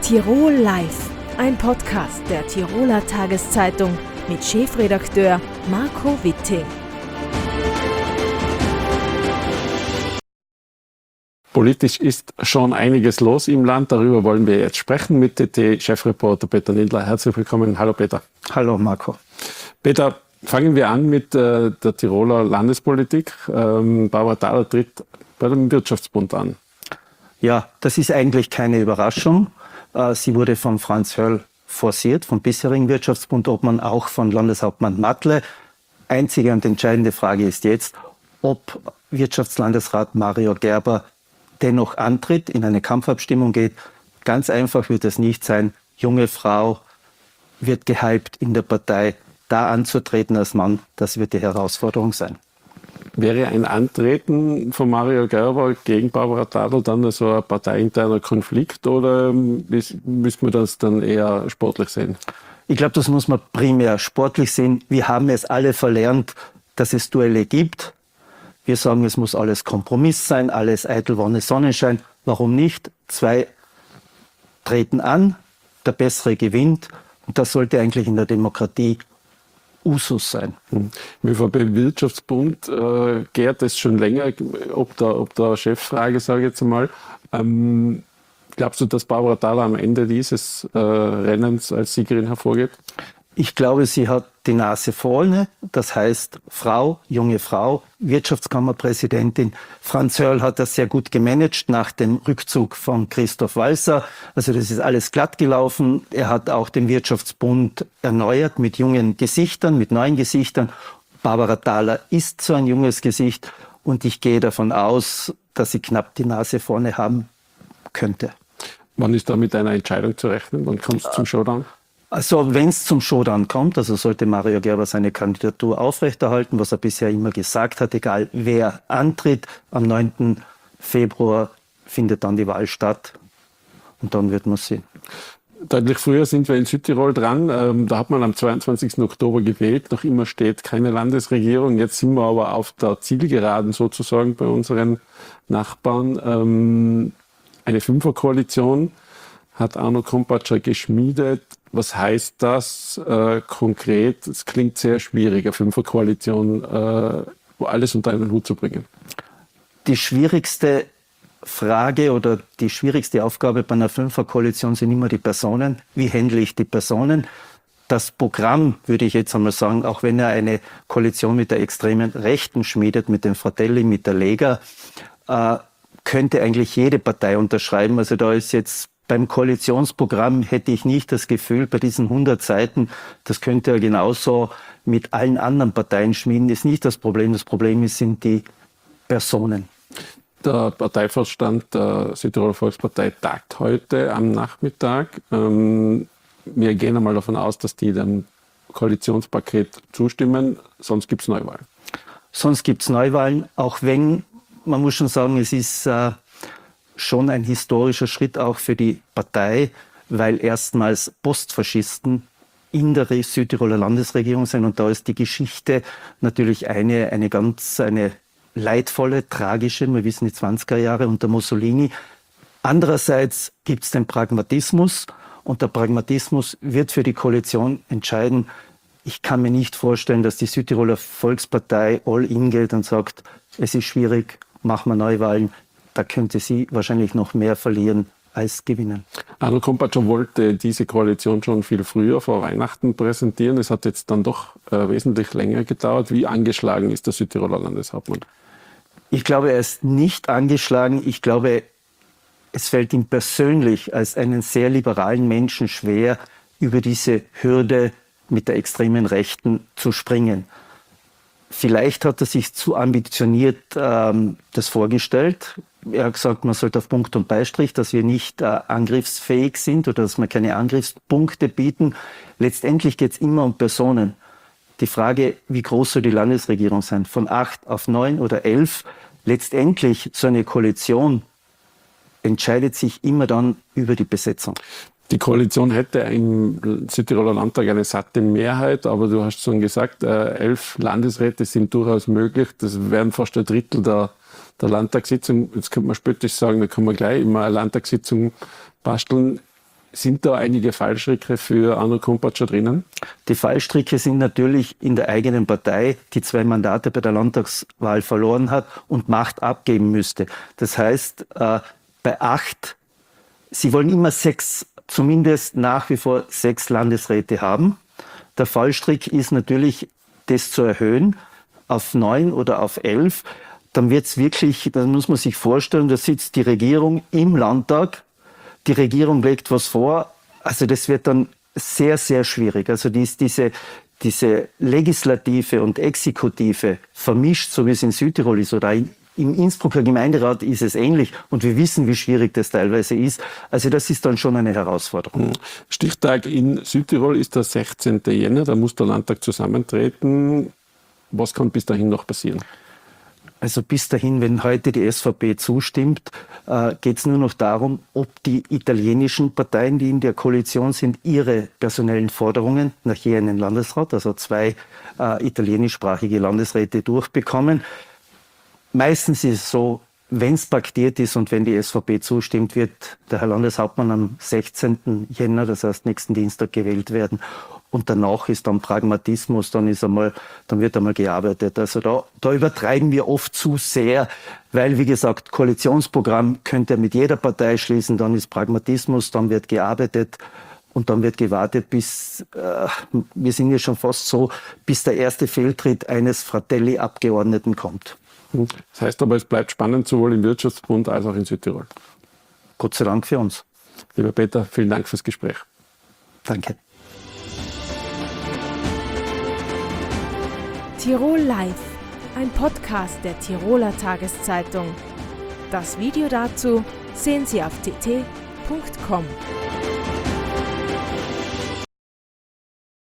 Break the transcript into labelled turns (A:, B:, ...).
A: Tirol Live, ein Podcast der Tiroler Tageszeitung mit Chefredakteur Marco Witting.
B: Politisch ist schon einiges los im Land, darüber wollen wir jetzt sprechen mit TT-Chefreporter Peter Nindler. Herzlich willkommen. Hallo Peter.
C: Hallo Marco.
B: Peter, fangen wir an mit der Tiroler Landespolitik. Barbara Thaler tritt bei dem Wirtschaftsbund an.
C: Ja, das ist eigentlich keine Überraschung. Sie wurde von Franz Höll forciert, vom bisherigen Wirtschaftsbundobmann, auch von Landeshauptmann Matle. Einzige und entscheidende Frage ist jetzt, ob Wirtschaftslandesrat Mario Gerber dennoch antritt, in eine Kampfabstimmung geht. Ganz einfach wird es nicht sein. Junge Frau wird gehypt in der Partei. Da anzutreten als Mann, das wird die Herausforderung sein.
B: Wäre ein Antreten von Mario Gerber gegen Barbara Thaler dann so ein parteiinterner Konflikt oder müssen wir das dann eher sportlich sehen?
C: Ich glaube, das muss man primär sportlich sehen. Wir haben es alle verlernt, dass es Duelle gibt. Wir sagen, es muss alles Kompromiss sein, alles eitel Wonne Sonnenschein. Warum nicht? Zwei treten an, der Bessere gewinnt. Und das sollte eigentlich in der Demokratie Usus sein.
B: Im ÖVP-Wirtschaftsbund gärt es schon länger, ob der Cheffrage, sage ich jetzt einmal. Glaubst du, dass Barbara Thaler am Ende dieses Rennens als Siegerin hervorgeht?
C: Ich glaube, sie hat die Nase vorne, das heißt Frau, junge Frau, Wirtschaftskammerpräsidentin. Franz Höll hat das sehr gut gemanagt nach dem Rückzug von Christoph Walser. Also das ist alles glatt gelaufen. Er hat auch den Wirtschaftsbund erneuert mit jungen Gesichtern, mit neuen Gesichtern. Barbara Thaler ist so ein junges Gesicht und ich gehe davon aus, dass sie knapp die Nase vorne haben könnte.
B: Wann ist da mit einer Entscheidung zu rechnen? Wann kommt es zum Showdown?
C: Also wenn es zum Showdown kommt, also sollte Mario Gerber seine Kandidatur aufrechterhalten, was er bisher immer gesagt hat, egal wer antritt, am 9. Februar findet dann die Wahl statt und dann wird man sehen.
B: Deutlich früher sind wir in Südtirol dran. Da hat man am 22. Oktober gewählt. Noch immer steht keine Landesregierung. Jetzt sind wir aber auf der Zielgeraden sozusagen bei unseren Nachbarn. Eine Fünferkoalition hat Arno Kompatscher geschmiedet. Was heißt das konkret? Es klingt sehr schwierig, eine Fünferkoalition, alles unter einen Hut zu bringen.
C: Die schwierigste Frage oder die schwierigste Aufgabe bei einer Fünferkoalition sind immer die Personen. Wie handle ich die Personen? Das Programm, würde ich jetzt einmal sagen, auch wenn er eine Koalition mit der extremen Rechten schmiedet, mit den Fratelli, mit der Lega, könnte eigentlich jede Partei unterschreiben. Also da ist jetzt beim Koalitionsprogramm hätte ich nicht das Gefühl, bei diesen 100 Seiten, das könnte er genauso mit allen anderen Parteien schmieden, ist nicht das Problem. Das Problem sind die Personen.
B: Der Parteivorstand der Südtiroler Volkspartei tagt heute am Nachmittag. Wir gehen einmal davon aus, dass die dem Koalitionspaket zustimmen, sonst gibt es Neuwahlen.
C: Sonst gibt es Neuwahlen, auch wenn, man muss schon sagen, es ist schon ein historischer Schritt auch für die Partei, weil erstmals Postfaschisten in der Südtiroler Landesregierung sind. Und da ist die Geschichte natürlich eine leidvolle, tragische, wir wissen die 20er Jahre unter Mussolini. Andererseits gibt es den Pragmatismus und der Pragmatismus wird für die Koalition entscheiden. Ich kann mir nicht vorstellen, dass die Südtiroler Volkspartei all in geht und sagt, es ist schwierig, machen wir Neuwahlen. Da könnte sie wahrscheinlich noch mehr verlieren als gewinnen.
B: Arno Kompatscher wollte diese Koalition schon viel früher, vor Weihnachten, präsentieren. Es hat jetzt dann doch wesentlich länger gedauert. Wie angeschlagen ist der Südtiroler Landeshauptmann?
C: Ich glaube, er ist nicht angeschlagen. Ich glaube, es fällt ihm persönlich als einen sehr liberalen Menschen schwer, über diese Hürde mit der extremen Rechten zu springen. Vielleicht hat er sich zu ambitioniert das vorgestellt. Er hat gesagt, man sollte auf Punkt und Beistrich, dass wir nicht angriffsfähig sind oder dass wir keine Angriffspunkte bieten. Letztendlich geht es immer um Personen. Die Frage, wie groß soll die Landesregierung sein? Von 8 auf 9 oder 11? Letztendlich so eine Koalition entscheidet sich immer dann über die Besetzung.
B: Die Koalition hätte im Südtiroler Landtag eine satte Mehrheit, aber du hast schon gesagt, 11 Landesräte sind durchaus möglich. Das wären fast ein Drittel der Landtagssitzung. Jetzt könnte man spöttisch sagen, da kann man gleich immer eine Landtagssitzung basteln. Sind da einige Fallstricke für Arno Kumpatscher drinnen?
C: Die Fallstricke sind natürlich in der eigenen Partei, die 2 Mandate bei der Landtagswahl verloren hat und Macht abgeben müsste. Das heißt, bei 8, sie wollen immer 6, zumindest nach wie vor 6 Landesräte haben. Der Fallstrick ist natürlich, das zu erhöhen auf 9 oder auf 11. Dann wird's wirklich, dann muss man sich vorstellen, da sitzt die Regierung im Landtag, die Regierung legt was vor, also das wird dann sehr, sehr schwierig. Also diese Legislative und Exekutive vermischt, so wie es in Südtirol ist, oder im Innsbrucker Gemeinderat ist es ähnlich und wir wissen, wie schwierig das teilweise ist. Also das ist dann schon eine Herausforderung.
B: Stichtag in Südtirol ist der 16. Jänner, da muss der Landtag zusammentreten. Was kann bis dahin noch passieren?
C: Also bis dahin, wenn heute die SVP zustimmt, geht es nur noch darum, ob die italienischen Parteien, die in der Koalition sind, ihre personellen Forderungen nachher in den Landesrat, also 2 italienischsprachige Landesräte durchbekommen. Meistens ist es so, wenn es paktiert ist und wenn die SVP zustimmt, wird der Herr Landeshauptmann am 16. Jänner, das heißt nächsten Dienstag, gewählt werden. Und danach ist dann Pragmatismus, dann wird einmal gearbeitet. Also da übertreiben wir oft zu sehr, weil, wie gesagt, Koalitionsprogramm könnte mit jeder Partei schließen, dann ist Pragmatismus, dann wird gearbeitet und dann wird gewartet, bis, wir sind ja schon fast so, bis der erste Fehltritt eines Fratelli-Abgeordneten kommt.
B: Das heißt aber, es bleibt spannend, sowohl im Wirtschaftsbund als auch in Südtirol.
C: Gott sei Dank für uns.
B: Lieber Peter, vielen Dank fürs Gespräch.
C: Danke.
A: Tirol Live, ein Podcast der Tiroler Tageszeitung. Das Video dazu sehen Sie auf tt.com.